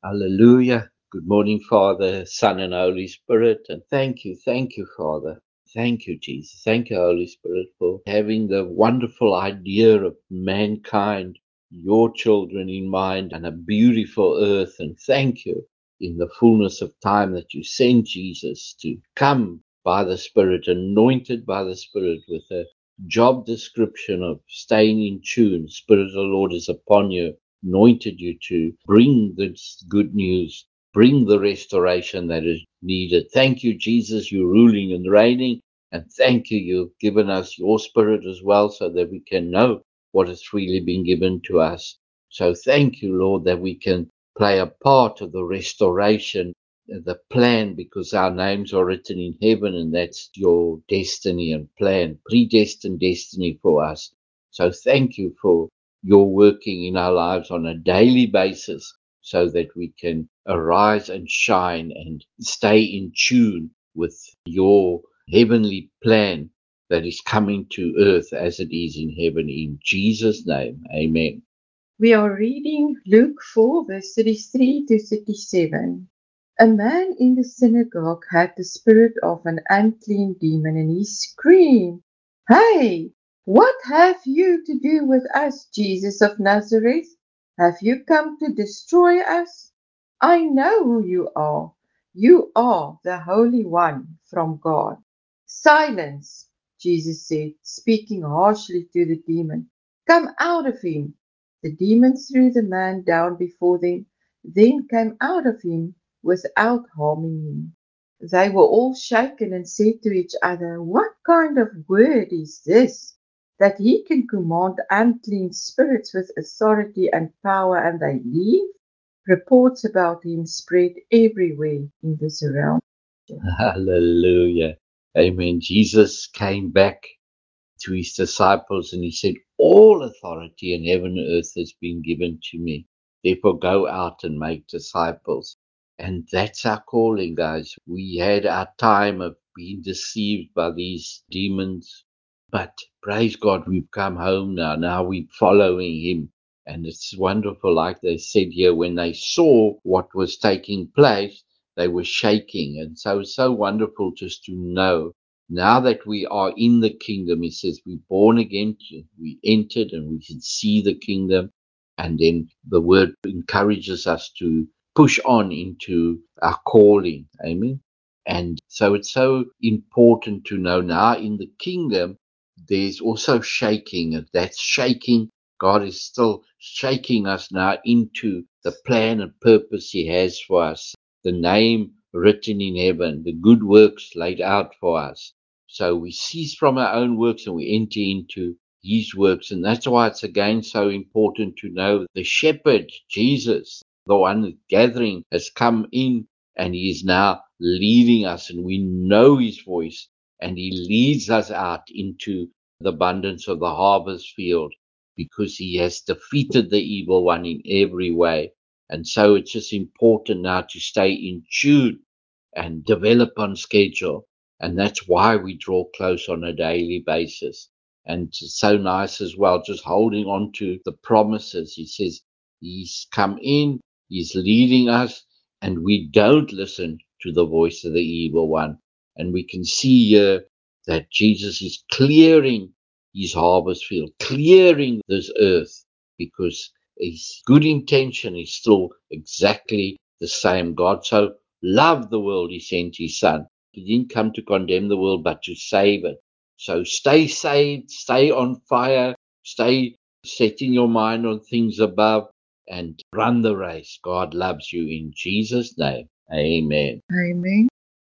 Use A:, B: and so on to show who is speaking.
A: Hallelujah. Good morning, Father, Son, and Holy Spirit. And thank you, Father. Thank you, Jesus. Thank you, Holy Spirit, for having the wonderful idea of mankind, your children in mind, and a beautiful earth. And thank you in the fullness of time that you sent Jesus to come by the Spirit, anointed by the Spirit with a job description of staying in tune. Spirit of the Lord is upon you, anointed you to bring this good news, bring the restoration that is needed. Thank you, Jesus, you're ruling and reigning. And thank you, you've given us your Spirit as well so that we can know what has freely been given to us. So thank you, Lord, that we can play a part of the restoration, the plan, because our names are written in heaven, and that's your destiny and plan, predestined destiny for us. So thank you for your working in our lives on a daily basis so that we can arise and shine and stay in tune with your heavenly plan that is coming to earth as it is in heaven. In Jesus' name, amen.
B: We are reading Luke 4, verse 33 to 37. A man in the synagogue had the spirit of an unclean demon, and he screamed, "Hey, what have you to do with us, Jesus of Nazareth? Have you come to destroy us? I know who you are. You are the Holy One from God." "Silence," Jesus said, speaking harshly to the demon. "Come out of him." The demon threw the man down before them, then came out of him without harming him. They were all shaken and said to each other, "What kind of word is this, that he can command unclean spirits with authority and power, and they leave?" Reports about him spread everywhere in the surrounding region.
A: Hallelujah. Amen. Jesus came back to his disciples and he said, all authority in heaven and earth has been given to me. Therefore, go out and make disciples. And that's our calling, guys. We had our time of being deceived by these demons, but praise God, we've come home now. Now we're following him. And it's wonderful, like they said here, when they saw what was taking place, they were shaking. And so it's so wonderful just to know now that we are in the kingdom. He says we're born again, we entered and we can see the kingdom. And then the word encourages us to push on into our calling. Amen. And so it's so important to know now in the kingdom, there's also shaking. And that's shaking. God is still shaking us now into the plan and purpose he has for us, the name written in heaven, the good works laid out for us. So we cease from our own works and we enter into his works. And that's why it's again so important to know the shepherd, Jesus, the one gathering, has come in and he is now leading us, and we know his voice, and he leads us out into the abundance of the harvest field because he has defeated the evil one in every way. And so it's just important now to stay in tune and develop on schedule. And that's why we draw close on a daily basis. And it's so nice as well, just holding on to the promises. He says he's come in, he's leading us, and we don't listen to the voice of the evil one. And we can see here that Jesus is clearing his harvest field, clearing this earth, because his good intention is still exactly the same. God so loved the world, he sent his son. He didn't come to condemn the world, but to save it. So stay saved, stay on fire, stay setting your mind on things above, and run the race. God loves you in Jesus' name. Amen.
B: Amen.